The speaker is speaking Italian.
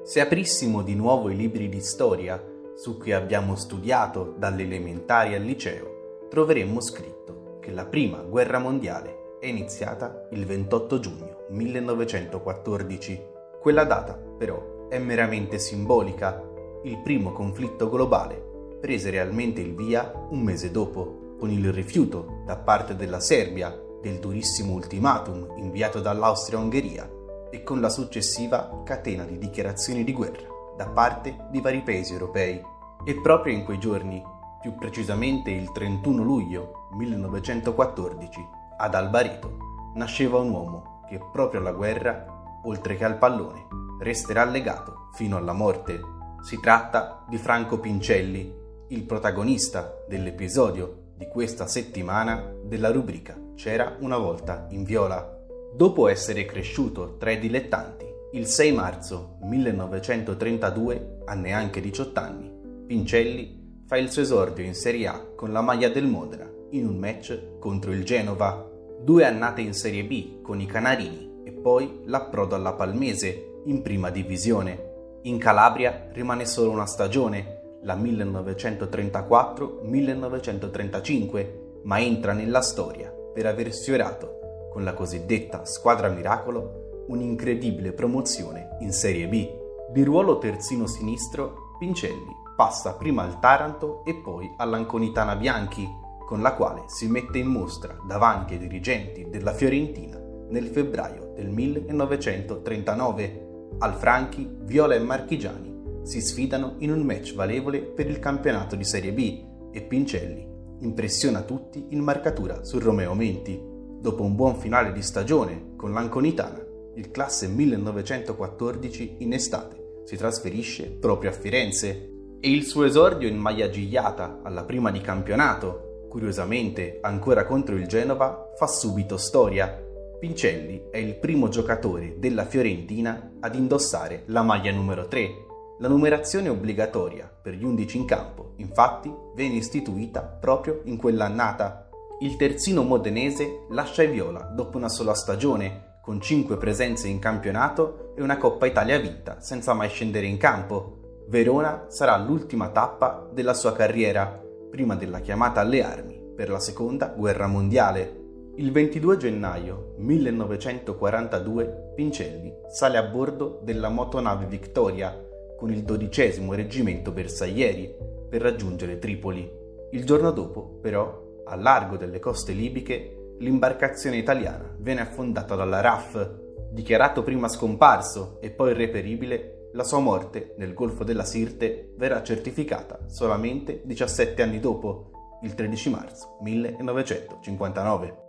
Se aprissimo di nuovo i libri di storia su cui abbiamo studiato dalle elementari al liceo, troveremmo scritto che la prima guerra mondiale è iniziata il 28 giugno 1914. Quella data, però, è meramente simbolica. Il primo conflitto globale prese realmente il via un mese dopo, con il rifiuto da parte della Serbia del durissimo ultimatum inviato dall'Austria-Ungheria e con la successiva catena di dichiarazioni di guerra da parte di vari paesi europei. E proprio in quei giorni, più precisamente il 31 luglio 1914, ad Albareto, nasceva un uomo che proprio alla guerra, oltre che al pallone, resterà legato fino alla morte. Si tratta di Franco Pincelli, il protagonista dell'episodio di questa settimana della rubrica C'era una volta in viola. Dopo essere cresciuto tra i dilettanti, il 6 marzo 1932, a neanche 18 anni, Pincelli fa il suo esordio in Serie A con la maglia del Modena in un match contro il Genova, 2 annate in Serie B con i Canarini e poi l'approdo alla Palmese in prima divisione. In Calabria rimane solo una stagione, la 1934-1935, ma entra nella storia per aver sfiorato, con la cosiddetta squadra miracolo, un'incredibile promozione in Serie B. Di ruolo terzino sinistro, Pincelli passa prima al Taranto e poi all'Anconitana Bianchi, con la quale si mette in mostra davanti ai dirigenti della Fiorentina nel febbraio del 1939. Al Franchi, Viola e Marchigiani si sfidano in un match valevole per il campionato di Serie B e Pincelli impressiona tutti in marcatura su Romeo Menti. Dopo un buon finale di stagione con l'Anconitana, il classe 1914 in estate si trasferisce proprio a Firenze e il suo esordio in maglia gigliata alla prima di campionato, curiosamente ancora contro il Genova, fa subito storia. Pincelli è il primo giocatore della Fiorentina ad indossare la maglia numero 3. La numerazione obbligatoria per gli 11 in campo, infatti, viene istituita proprio in quell'annata. Il terzino modenese lascia i viola dopo una sola stagione, con 5 presenze in campionato e una Coppa Italia vinta senza mai scendere in campo. Verona sarà l'ultima tappa della sua carriera, prima della chiamata alle armi per la Seconda Guerra Mondiale. Il 22 gennaio 1942 Pincelli sale a bordo della motonave Victoria con il 12° reggimento bersaglieri per raggiungere Tripoli. Il giorno dopo, però, a largo delle coste libiche, l'imbarcazione italiana viene affondata dalla RAF. Dichiarato prima scomparso e poi irreperibile, la sua morte nel Golfo della Sirte verrà certificata solamente 17 anni dopo, il 13 marzo 1959.